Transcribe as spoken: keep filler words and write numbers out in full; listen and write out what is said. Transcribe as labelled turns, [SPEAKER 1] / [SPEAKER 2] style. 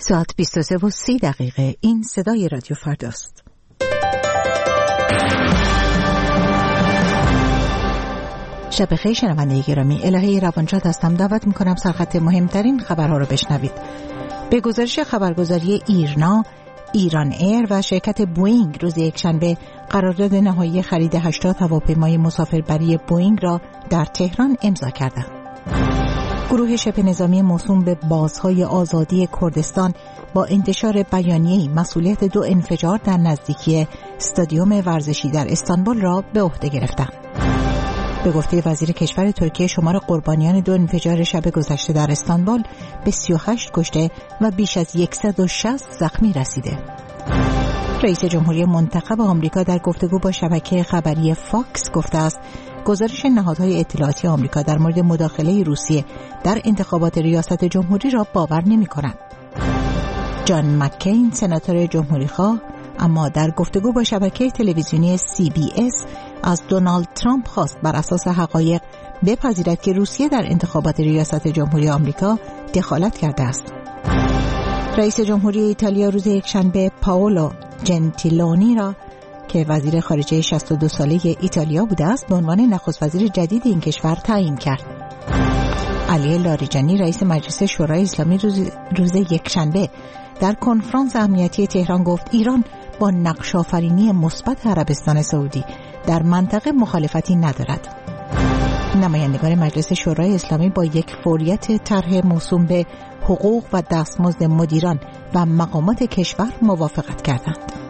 [SPEAKER 1] ساعت بیست و سه و سی دقیقه. این صدای رادیو فرداست. شب بخیر شنونده گرامی، الهه روانشاد هستم. دعوت میکنم سرخط مهمترین خبرها رو بشنوید. به گزارش خبرگزاری ایرنا، ایران ایر و شرکت بوئینگ روز یکشنبه قرارداد نهایی خرید هشتاد هواپیمای مسافربری بوئینگ را در تهران امضا کردند. گروه شبه نظامی موسوم به بازهای آزادی کردستان با انتشار بیانیه‌ای مسئولیت دو انفجار در نزدیکی استادیوم ورزشی در استانبول را به عهده گرفتند. به گفته وزیر کشور ترکیه، شمار قربانیان دو انفجار شب گذشته در استانبول به سی و هشت کشته و بیش از صد و شصت زخمی رسیده. رئیس جمهوری منتخب آمریکا در گفتگو با شبکه خبری فاکس گفته است گزارش نهادهای اطلاعاتی آمریکا در مورد مداخله روسیه در انتخابات ریاست جمهوری را باور نمی‌کنند. جان مکین، سناتور جمهوری‌خواه، اما در گفتگو با شبکه تلویزیونی سی بی اس از دونالد ترامپ خواست بر اساس حقایق بپذیرد که روسیه در انتخابات ریاست جمهوری آمریکا دخالت کرده است. رئیس جمهوری ایتالیا روز یکشنبه پائولو جنتیلونی را که وزیر خارجه شصت و دو ساله ایتالیا بوده است به عنوان نخست وزیر جدید این کشور تعیین کرد. علی لاریجانی رئیس مجلس شورای اسلامی روز, روز یکشنبه در کنفرانس امنیتی تهران گفت ایران با نقش‌آفرینی مثبت عربستان سعودی در منطقه مخالفتی ندارد. نمایندگان مجلس شورای اسلامی با یک فوریت طرح موسوم به حقوق و دستمزد مدیران و مقامات کشور موافقت کردند.